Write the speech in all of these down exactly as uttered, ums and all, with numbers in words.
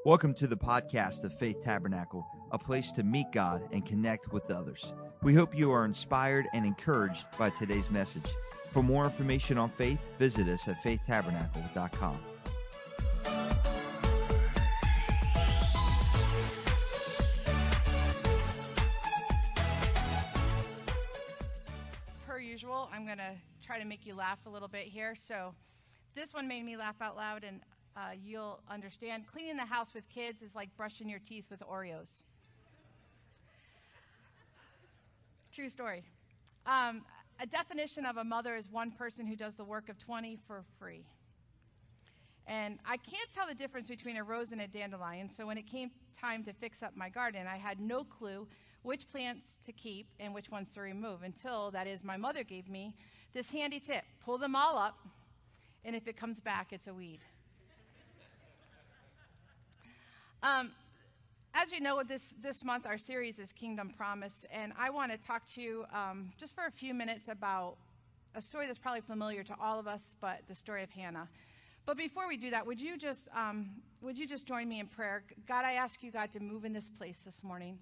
Welcome to the podcast of Faith Tabernacle, a place to meet God and connect with others. We hope you are inspired and encouraged by today's message. For more information on faith, visit us at faith tabernacle dot com. Per usual, I'm going to try to make you laugh a little bit here. So this one made me laugh out loud, and uh, you'll understand. Cleaning the house with kids is like brushing your teeth with Oreos. True story. Um, a definition of a mother is one person who does the work of twenty for free. And I can't tell the difference between a rose and a dandelion, so when it came time to fix up my garden, I had no clue which plants to keep and which ones to remove until, that is, my mother gave me this handy tip. Pull them all up, and if it comes back, it's a weed. Um, as you know, this, this month our series is Kingdom Promise, and I want to talk to you um, just for a few minutes about a story that's probably familiar to all of us, but the story of Hannah. But before we do that, would you just um, would you just join me in prayer? God, I ask you, God, to move in this place this morning.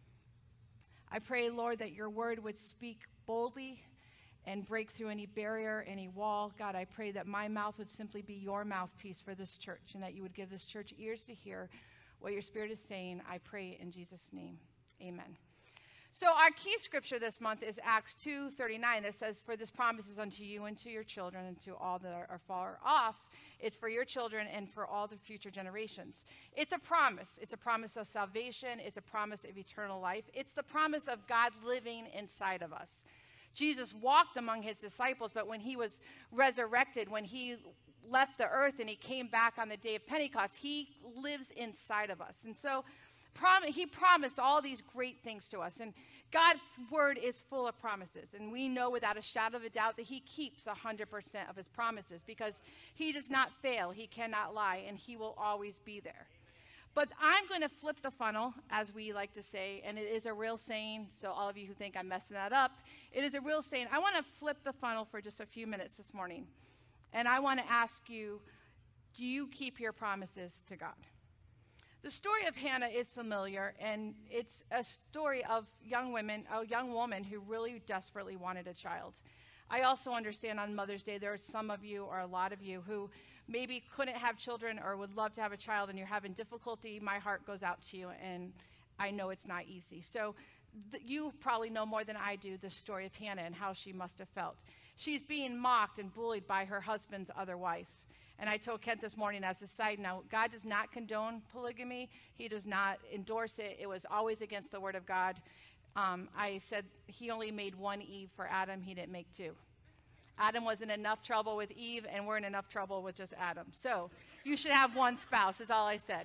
I pray, Lord, that your word would speak boldly and break through any barrier, any wall. God, I pray that my mouth would simply be your mouthpiece for this church, and that you would give this church ears to hear what your Spirit is saying. I pray in Jesus' name. Amen. So our key scripture this month is Acts two thirty-nine that says, "For this promise is unto you and to your children and to all that are far off." It's for your children and for all the future generations. It's a promise. It's a promise of salvation. It's a promise of eternal life. It's the promise of God living inside of us. Jesus walked among his disciples, but when he was resurrected, when he left the earth and he came back on the day of Pentecost, he lives inside of us. And so prom- he promised all these great things to us. And God's word is full of promises. And we know without a shadow of a doubt that he keeps one hundred percent of his promises because he does not fail, he cannot lie, and he will always be there. But I'm going to flip the funnel, as we like to say, and it is a real saying, so all of you who think I'm messing that up, it is a real saying. I want to flip the funnel for just a few minutes this morning. And I want to ask you, do you keep your promises to God? The story of Hannah is familiar, and it's a story of young women, a young woman who really desperately wanted a child. I also understand on Mother's Day there are some of you or a lot of you who maybe couldn't have children or would love to have a child and you're having difficulty. My heart goes out to you, and I know it's not easy. So th- you probably know more than I do the story of Hannah and how she must have felt. She's being mocked and bullied by her husband's other wife. And I told Kent this morning as a side note, God does not condone polygamy. He does not endorse it. It was always against the word of God. Um, I said he only made one Eve for Adam. He didn't make two. Adam was in enough trouble with Eve, and we're in enough trouble with just Adam. So you should have one spouse, is all I said.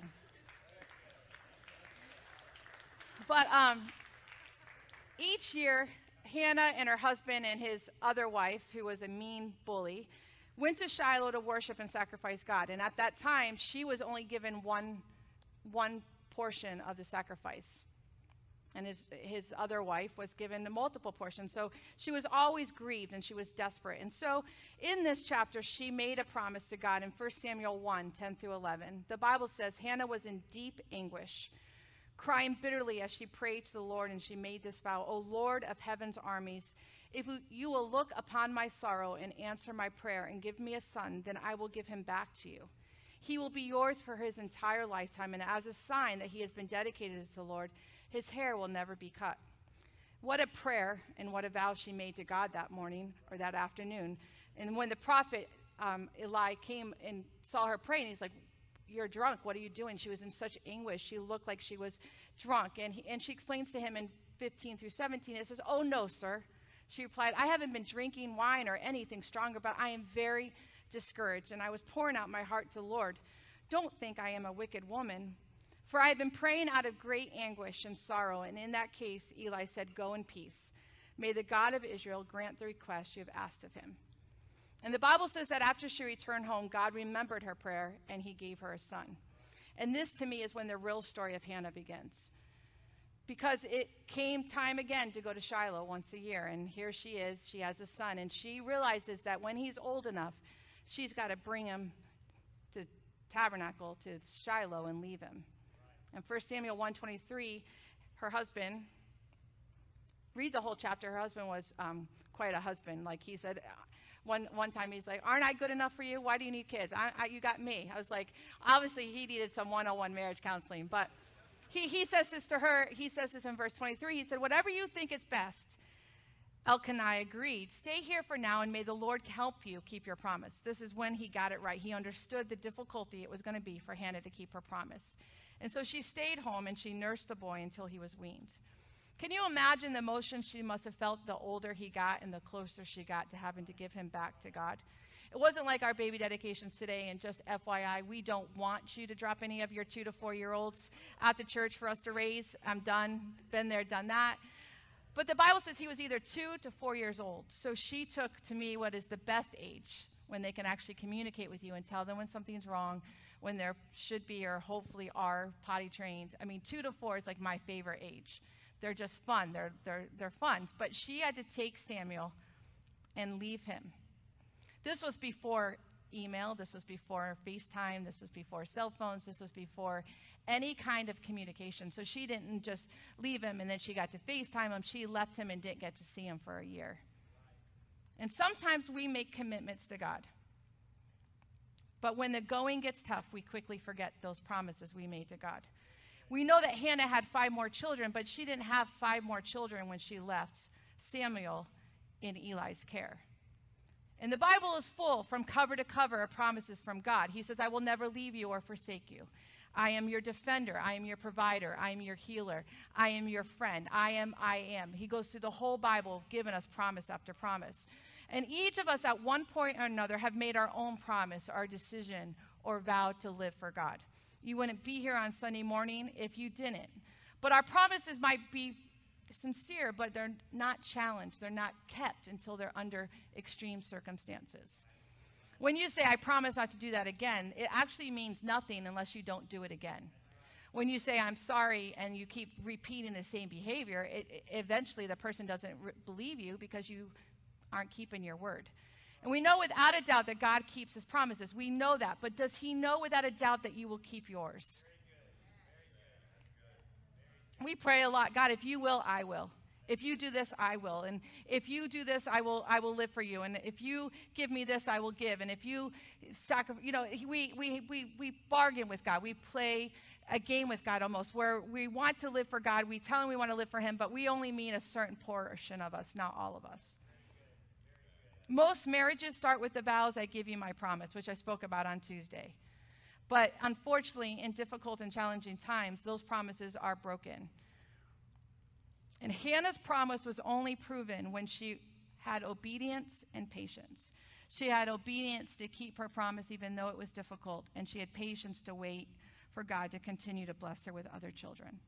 But um, each year, Hannah and her husband and his other wife, who was a mean bully, went to Shiloh to worship and sacrifice God. And at that time, she was only given one, one portion of the sacrifice. And his, his other wife was given multiple portions. So she was always grieved and she was desperate. And so in this chapter, she made a promise to God in First Samuel one, ten through eleven. The Bible says Hannah was in deep anguish, crying bitterly as she prayed to the Lord, and she made this vow: "O Lord of heaven's armies, if you will look upon my sorrow and answer my prayer and give me a son, then I will give him back to you. He will be yours for his entire lifetime, and as a sign that he has been dedicated to the Lord, his hair will never be cut." What a prayer and what a vow she made to God that morning or that afternoon. And when the prophet um, Eli came and saw her praying, he's like, "You're drunk. What are you doing?" She was in such anguish. She looked like she was drunk. And, he, and she explains to him in fifteen through seventeen, it says, "Oh, no, sir." She replied, "I haven't been drinking wine or anything stronger, but I am very discouraged, and I was pouring out my heart to the Lord. Don't think I am a wicked woman, for I have been praying out of great anguish and sorrow." And in that case, Eli said, "Go in peace. May the God of Israel grant the request you have asked of him." And the Bible says that after she returned home, God remembered her prayer, and he gave her a son. And this, to me, is when the real story of Hannah begins. Because it came time again to go to Shiloh once a year, and here she is. She has a son, and she realizes that when he's old enough, she's got to bring him to tabernacle to Shiloh and leave him. In First Samuel one twenty-three, her husband, read the whole chapter, her husband was um, quite a husband. Like he said, one one time he's like, aren't I good enough for you? Why do you need kids? I, I, you got me. I was like, obviously he needed some one-on-one marriage counseling. But he, he says this to her, he says this in verse twenty-three, he said, whatever you think is best. Elkanah agreed, stay here for now and may the Lord help you keep your promise. This is when he got it right. He understood the difficulty it was going to be for Hannah to keep her promise. And so she stayed home and she nursed the boy until he was weaned. Can you imagine the emotion she must have felt the older he got and the closer she got to having to give him back to God? It wasn't like our baby dedications today, and just F Y I, we don't want you to drop any of your two to four year olds at the church for us to raise. I'm done, been there, done that. But the Bible says he was either two to four years old. So she took, to me, what is the best age when they can actually communicate with you and tell them when something's wrong, when there should be or hopefully are potty trained. I mean, two to four is like my favorite age. They're just fun. They're, they're, they're fun. But she had to take Samuel and leave him. This was before email. This was before FaceTime. This was before cell phones. This was before any kind of communication. So she didn't just leave him and then she got to FaceTime him. She left him and didn't get to see him for a year. And sometimes we make commitments to God. But when the going gets tough, we quickly forget those promises we made to God. We know that Hannah had five more children, but she didn't have five more children when she left Samuel in Eli's care. And the Bible is full from cover to cover of promises from God. He says, I will never leave you or forsake you. I am your defender. I am your provider. I am your healer. I am your friend. I am, I am. He goes through the whole Bible, giving us promise after promise. And each of us at one point or another have made our own promise, our decision, or vow to live for God. You wouldn't be here on Sunday morning if you didn't. But our promises might be sincere, but they're not challenged. They're not kept until they're under extreme circumstances. When you say, I promise not to do that again, it actually means nothing unless you don't do it again. When you say, I'm sorry, and you keep repeating the same behavior, it, it, eventually the person doesn't re- believe you because you aren't keeping your word. And we know without a doubt that God keeps his promises. We know that. But does he know without a doubt that you will keep yours? We pray a lot, God, if you will, I will. If you do this, I will. And if you do this, I will I will live for you. And if you give me this, I will give. And if you sacrifice, you know, we, we, we, we bargain with God. We play a game with God almost where we want to live for God. We tell him we want to live for him, but we only mean a certain portion of us, not all of us. Most marriages start with the vows, I give you my promise, which I spoke about on Tuesday. But unfortunately, in difficult and challenging times, those promises are broken. And Hannah's promise was only proven when she had obedience and patience. She had obedience to keep her promise even though it was difficult, and she had patience to wait for God to continue to bless her with other children.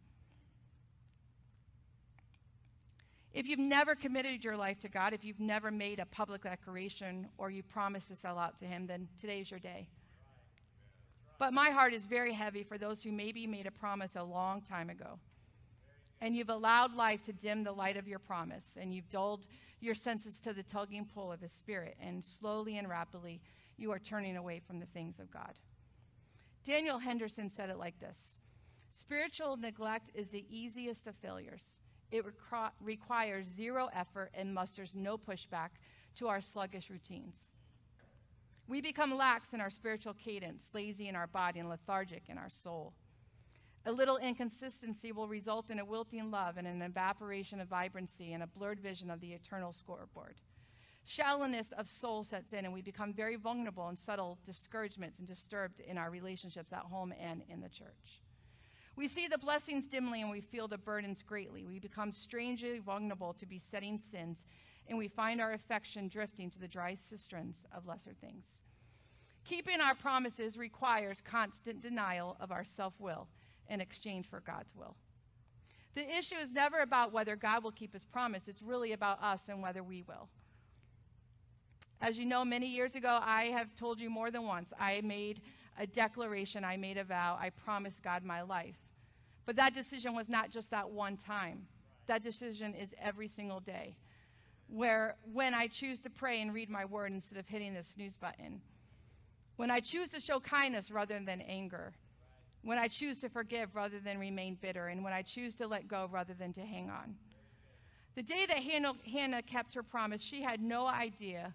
If you've never committed your life to God, if you've never made a public declaration or you promise to sell out to him, then today's your day. But my heart is very heavy for those who maybe made a promise a long time ago. And you've allowed life to dim the light of your promise, and you've dulled your senses to the tugging pull of his spirit, and slowly and rapidly you are turning away from the things of God. Daniel Henderson said it like this: spiritual neglect is the easiest of failures. It requ- requires zero effort and musters no pushback to our sluggish routines. We become lax in our spiritual cadence, lazy in our body, and lethargic in our soul. A little inconsistency will result in a wilting love and an evaporation of vibrancy and a blurred vision of the eternal scoreboard. Shallowness of soul sets in, and we become very vulnerable and subtle discouragements and disturbed in our relationships at home and in the church. We see the blessings dimly and we feel the burdens greatly. We become strangely vulnerable to besetting sins, and we find our affection drifting to the dry cisterns of lesser things. Keeping our promises requires constant denial of our self-will in exchange for God's will. The issue is never about whether God will keep his promise. It's really about us and whether we will. As you know, many years ago, I have told you more than once, I made a declaration, I made a vow, I promised God my life. But that decision was not just that one time. That decision is every single day, where when I choose to pray and read my word instead of hitting the snooze button, When I choose to show kindness rather than anger. When I choose to forgive rather than remain bitter. And when I choose to let go rather than to hang on. The day that Hannah, Hannah kept her promise, she had no idea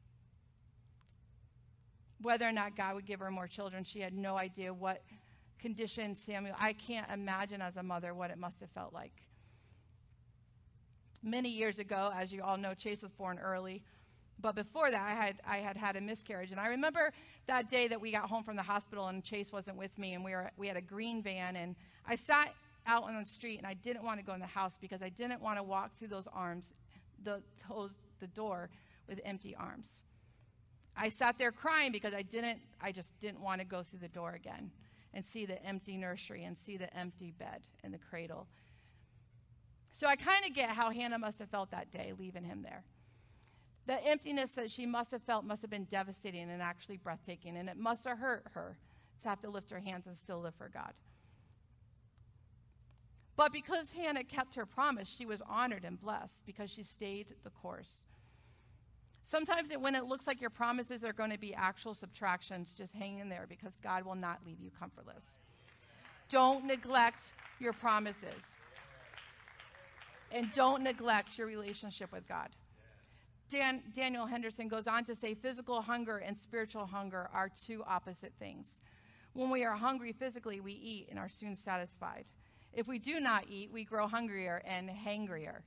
whether or not God would give her more children. She had no idea what condition Samuel, I can't imagine as a mother what it must have felt like. Many years ago, as you all know, Chase was born early. But before that, I had I had had a miscarriage. And I remember that day that we got home from the hospital and Chase wasn't with me. And we were we had a green van. And I sat out on the street and I didn't want to go in the house because I didn't want to walk through those arms, the, those, the door with empty arms. I sat there crying because I didn't, I just didn't want to go through the door again and see the empty nursery and see the empty bed and the cradle. So I kind of get how Hannah must have felt that day leaving him there. The emptiness that she must have felt must have been devastating and actually breathtaking, and it must have hurt her to have to lift her hands and still live for God. But because Hannah kept her promise, she was honored and blessed because she stayed the course. Sometimes it, when it looks like your promises are going to be actual subtractions, just hang in there because God will not leave you comfortless. Don't neglect your promises. And don't neglect your relationship with God. Dan, Daniel Henderson goes on to say physical hunger and spiritual hunger are two opposite things. When we are hungry physically, we eat and are soon satisfied. If we do not eat, we grow hungrier and hangrier.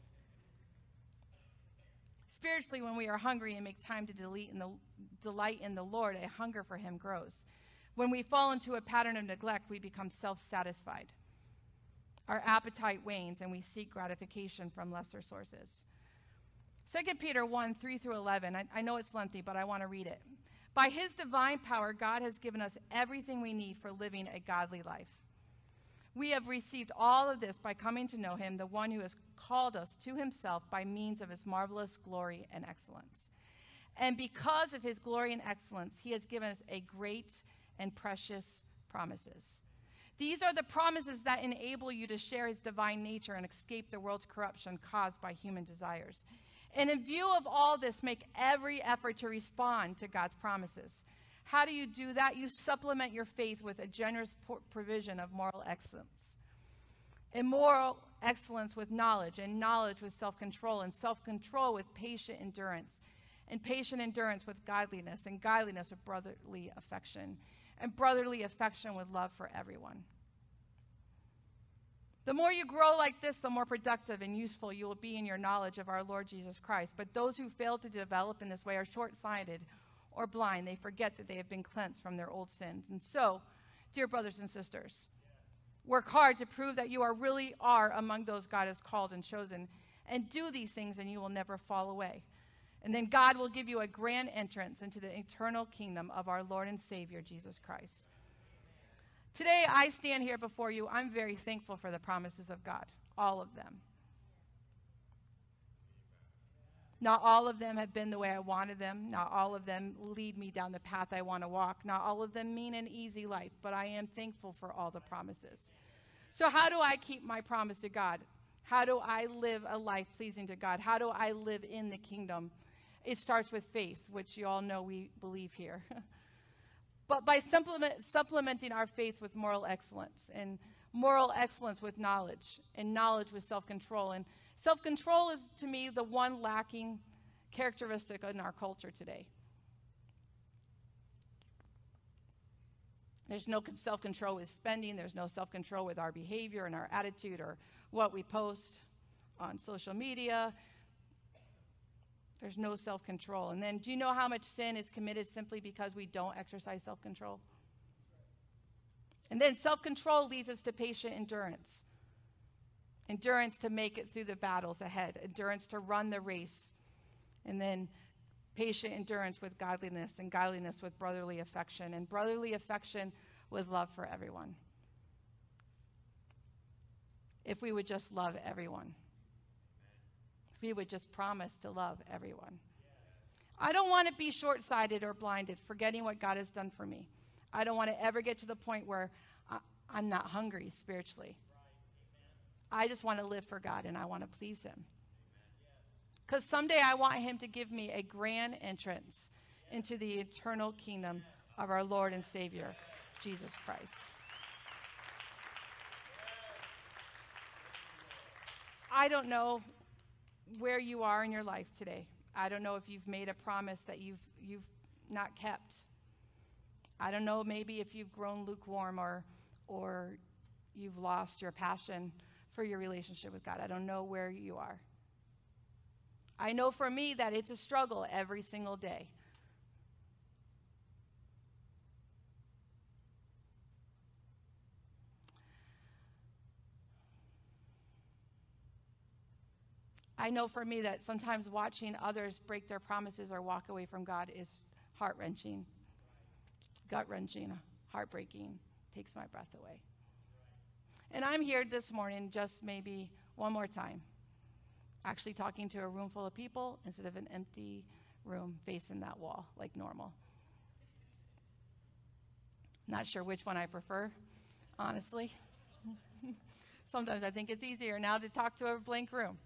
Spiritually, when we are hungry and make time to delight in the, delight in the Lord, a hunger for him grows. When we fall into a pattern of neglect, we become self-satisfied. Our appetite wanes and we seek gratification from lesser sources. Second Peter one, three through eleven. I, I know it's lengthy, but I want to read it. By his divine power, God has given us everything we need for living a godly life. We have received all of this by coming to know him, the one who has called us to himself by means of his marvelous glory and excellence. And because of his glory and excellence, he has given us a great and precious promises. These are the promises that enable you to share his divine nature and escape the world's corruption caused by human desires. And in view of all this, make every effort to respond to God's promises. How do you do that? You supplement your faith with a generous provision of moral excellence. And moral excellence with knowledge, and knowledge with self-control, and self-control with patient endurance, and patient endurance with godliness, and godliness with brotherly affection, and brotherly affection with love for everyone. The more you grow like this, the more productive and useful you will be in your knowledge of our Lord Jesus Christ. But those who fail to develop in this way are short-sighted or blind. They forget that they have been cleansed from their old sins. And so, dear brothers and sisters, work hard to prove that you are really are among those God has called and chosen. And do these things and you will never fall away. And then God will give you a grand entrance into the eternal kingdom of our Lord and Savior, Jesus Christ. Today, I stand here before you. I'm very thankful for the promises of God, all of them. Not all of them have been the way I wanted them. Not all of them lead me down the path I want to walk. Not all of them mean an easy life, but I am thankful for all the promises. So how do I keep my promise to God? How do I live a life pleasing to God? How do I live in the kingdom? It starts with faith, which you all know we believe here. But by supplement, supplementing our faith with moral excellence, and moral excellence with knowledge, and knowledge with self-control. And self-control is, to me, the one lacking characteristic in our culture today. There's no self-control with spending. There's no self-control with our behavior and our attitude or what we post on social media. There's no self-control. And then do you know how much sin is committed simply because we don't exercise self-control? And then self-control leads us to patient endurance. Endurance to make it through the battles ahead. Endurance to run the race. And then patient endurance with godliness, and godliness with brotherly affection, and brotherly affection with love for everyone. If we would just love everyone. If we would just promise to love everyone. I don't want to be short-sighted or blinded, forgetting what God has done for me. I don't want to ever get to the point where I, I'm not hungry spiritually. I just want to live for God, and I want to please him. Because someday I want him to give me a grand entrance into the eternal kingdom of our Lord and Savior, Jesus Christ. I don't know where you are in your life today. I don't know if you've made a promise that you've you've not kept. I don't know maybe if you've grown lukewarm or or you've lost your passion for your relationship with God. I don't know where you are. I know for me that it's a struggle every single day. I know for me that sometimes watching others break their promises or walk away from God is heart-wrenching, gut-wrenching, heartbreaking, takes my breath away. And I'm here this morning just maybe one more time, actually talking to a room full of people instead of an empty room facing that wall like normal. Not sure which one I prefer, honestly. Sometimes I think it's easier now to talk to a blank room.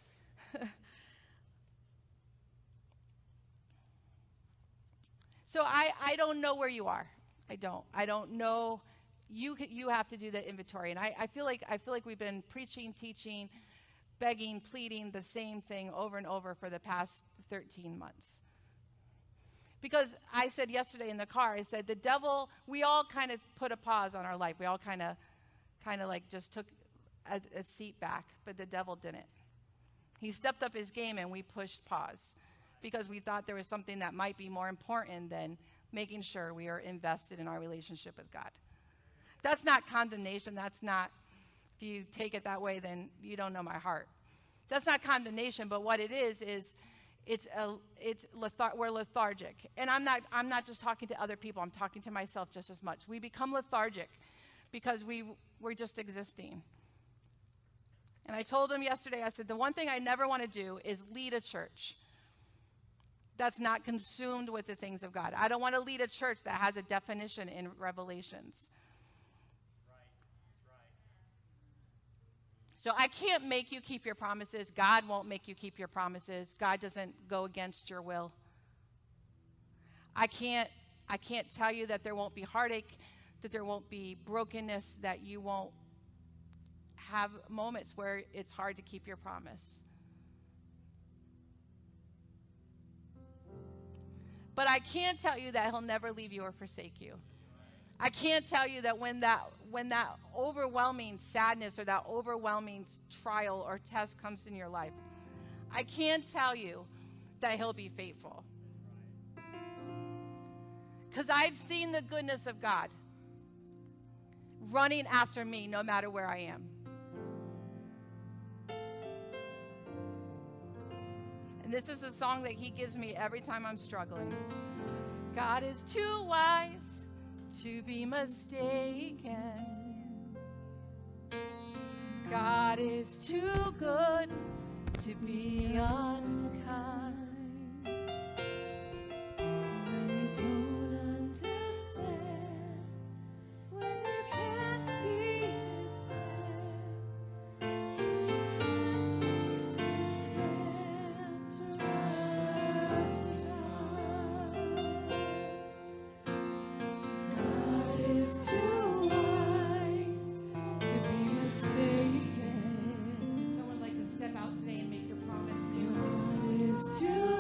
So I, I don't know where you are. I don't. I don't know. You you have to do the inventory. And I, I feel like I feel like we've been preaching, teaching, begging, pleading the same thing over and over for the past thirteen months. Because I said yesterday in the car, I said the devil, we all kind of put a pause on our life. We all kind of kind of like just took a, a seat back, but the devil didn't. He stepped up his game and we pushed pause because we thought there was something that might be more important than making sure we are invested in our relationship with God. That's not condemnation. That's not, if you take it that way, then you don't know my heart. That's not condemnation, but what it is, is it's a, it's lethar- we're lethargic. And I'm not, I'm not just talking to other people. I'm talking to myself just as much. We become lethargic because we, we're just existing. And I told him yesterday, I said, the one thing I never want to do is lead a church that's not consumed with the things of God. I don't want to lead a church that has a definition in Revelations. So I can't make you keep your promises. God won't make you keep your promises. God doesn't go against your will. I can't, I can't tell you that there won't be heartache, that there won't be brokenness, that you won't have moments where it's hard to keep your promise. But I can tell you that he'll never leave you or forsake you. I can't tell you that when that when that overwhelming sadness or that overwhelming trial or test comes in your life, I can tell you that he'll be faithful. Because I've seen the goodness of God running after me no matter where I am. And this is a song that he gives me every time I'm struggling. God is too wise to be mistaken. God is too good to be unkind. When you don't understand, when you can't see his plan, when you can't trust his hand to trust God. God is too wise to be mistaken. Someone like to step out today and make your promise new. God is too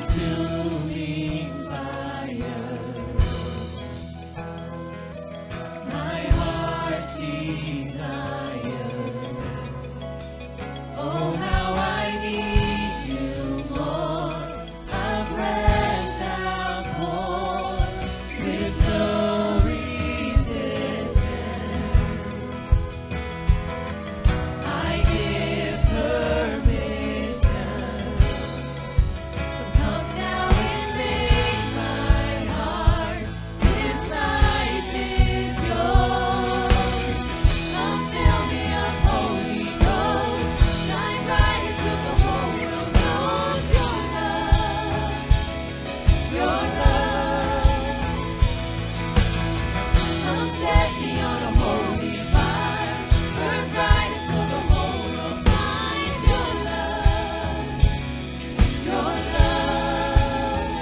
consuming fire. My heart's desire. Oh, how I need you more. A fresh outpour with no resistance. I give permission. So come now and make my heart. This life is yours. Come fill me up, Holy Ghost. Shine bright until the whole world knows your love, your love. Come set me on a holy fire. Burn bright until the whole world finds your love, your love.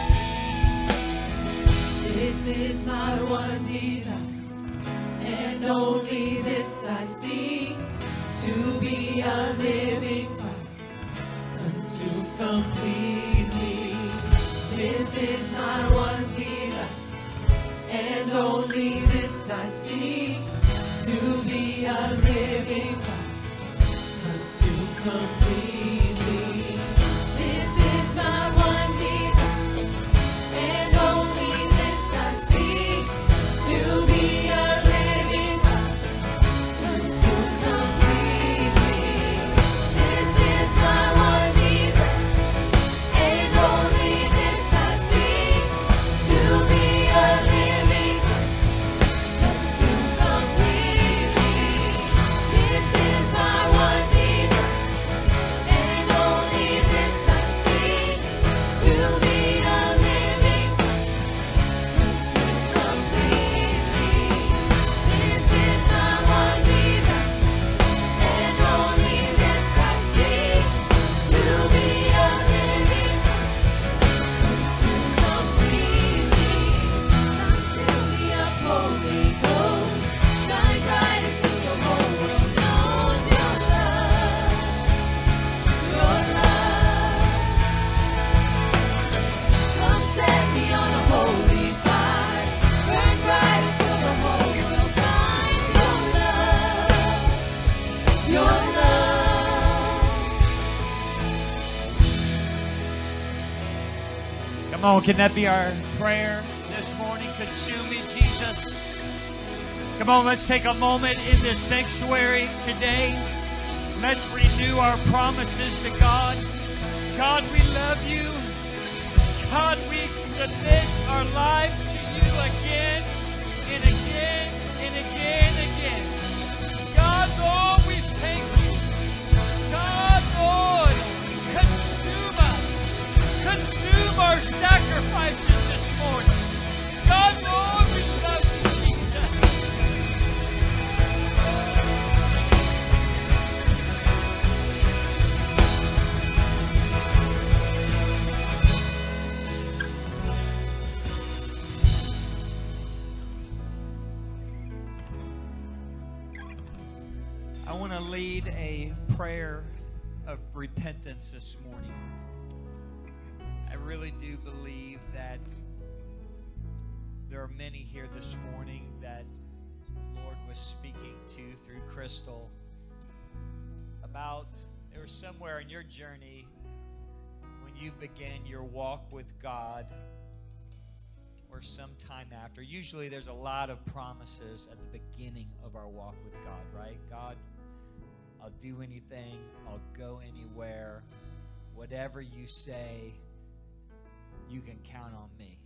This is my one desire, and only this I seek, to be a living fire, consumed completely. This is my one desire, and only this I seek, to be a living fire, consumed completely. This is my one desire, and only this I seek, to be a living fire, consumed completely. This is my one desire, and only this I seek, to be a living fire, consumed completely. This is my one desire, and only this I seek, to be a living fire, consumed completely. This is my one desire, and only this I seek, to be a living fire, consumed completely. Fill me up, Holy Ghost. Shine bright until the whole world knows your love, your love. Come set me on a holy fire. Burn bright until the whole world finds your love, your love. Come on, can that be our prayer this morning? Consume me, Jesus. Come on, let's take a moment in this sanctuary today. Let's renew our promises to God. God, we love you. God, we submit our lives to you again and again and again and again. God, Lord, we thank you. God, Lord, consume us. Consume our sacrifices this morning. God, Lord, we love you, Jesus. I want to lead a prayer of repentance this morning. I really do believe that there are many here this morning that the Lord was speaking to through Crystal about there was somewhere in your journey when you began your walk with God or sometime after. Usually there's a lot of promises at the beginning of our walk with God, right? God, I'll do anything. I'll go anywhere. Whatever you say, you can count on me.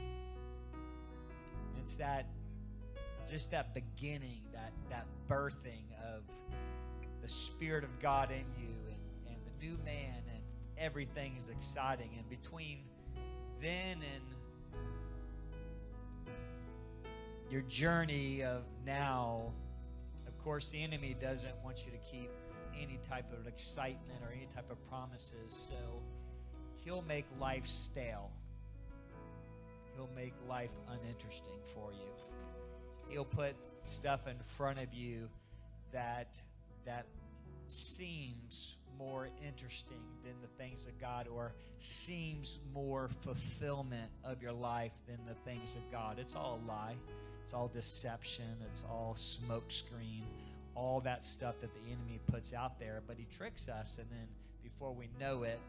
It's that, just that beginning, that, that birthing of the Spirit of God in you and, and the new man, and everything is exciting. And between then and your journey of now, of course, the enemy doesn't want you to keep any type of excitement or any type of promises. So he'll make life stale. He'll make life uninteresting for you. He'll put stuff in front of you that that seems more interesting than the things of God, or seems more fulfillment of your life than the things of God. It's all a lie. It's all deception. It's all smokescreen. All that stuff that the enemy puts out there. But he tricks us, and then before we know it,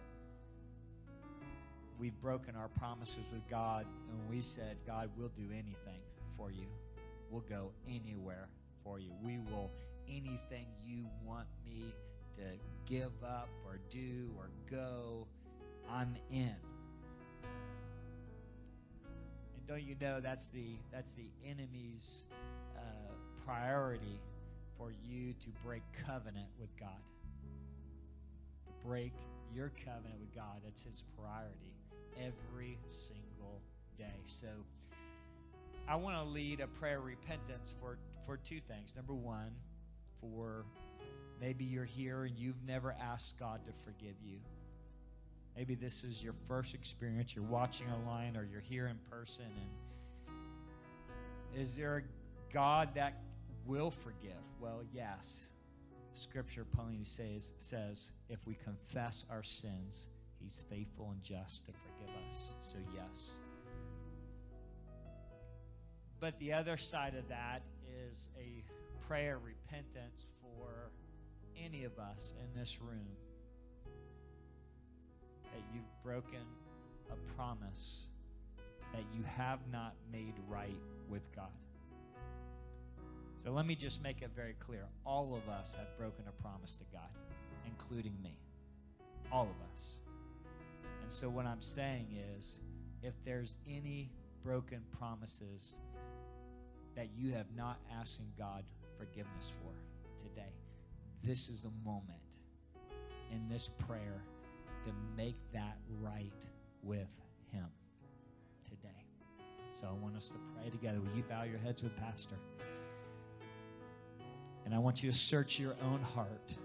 we've broken our promises with God, and we said, God, we'll do anything for you. We'll go anywhere for you. We will, anything you want me to give up or do or go, I'm in. And don't you know that's the that's the enemy's uh, priority, for you to break covenant with God. To break your covenant with God, that's his priority every single day. So I want to lead a prayer of repentance for, for two things. Number one, for maybe you're here and you've never asked God to forgive you. Maybe this is your first experience. You're watching online or you're here in person. And is there a God that will forgive? Well, yes. Scripture plainly says, says if we confess our sins, he's faithful and just to forgive us. So yes. But the other side of that is a prayer of repentance for any of us in this room, that you've broken a promise that you have not made right with God. So let me just make it very clear. All of us have broken a promise to God, including me. All of us. And so what I'm saying is, if there's any broken promises that you have not asking God forgiveness for today, this is a moment in this prayer to make that right with him today. So I want us to pray together. Will you bow your heads with Pastor? And I want you to search your own heart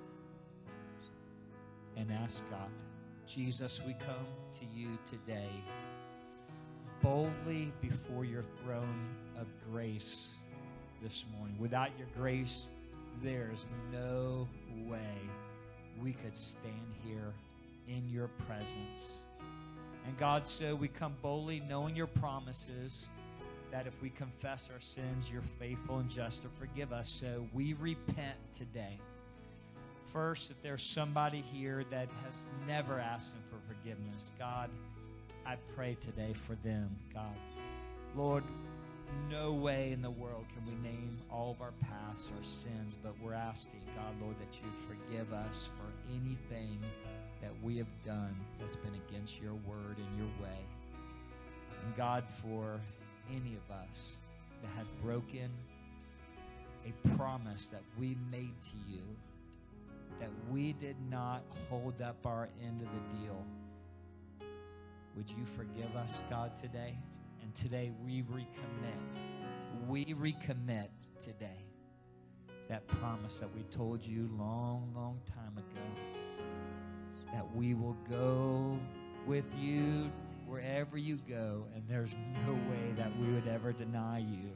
and ask God, Jesus, we come to you today boldly before your throne of grace this morning. Without your grace, there's no way we could stand here in your presence. And God, so we come boldly knowing your promises, that if we confess our sins, you're faithful and just to forgive us. So we repent today. First, if there's somebody here that has never asked him for forgiveness, God, I pray today for them, God. Lord, no way in the world can we name all of our past, our sins, but we're asking, God, Lord, that you forgive us for anything that we have done that's been against your word and your way. And God, for any of us that have broken a promise that we made to you, that we did not hold up our end of the deal, would you forgive us, God, today? And today we recommit. We recommit today that promise that we told you long, long time ago, that we will go with you wherever you go, and there's no way that we would ever deny you.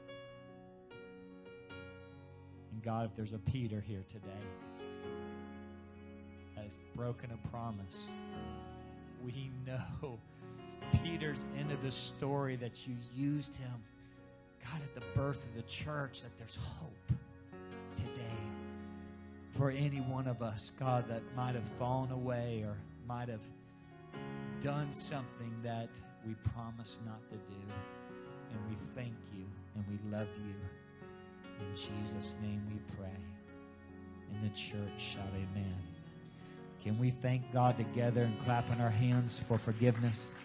And God, if there's a Peter here today that has broken a promise, we know Peter's end of the story, that you used him, God, at the birth of the church, that there's hope today for any one of us, God, that might have fallen away or might have done something that we promised not to do. And we thank you and we love you. In Jesus' name we pray. In the church, shout amen. Can we thank God together and clap in our hands for forgiveness?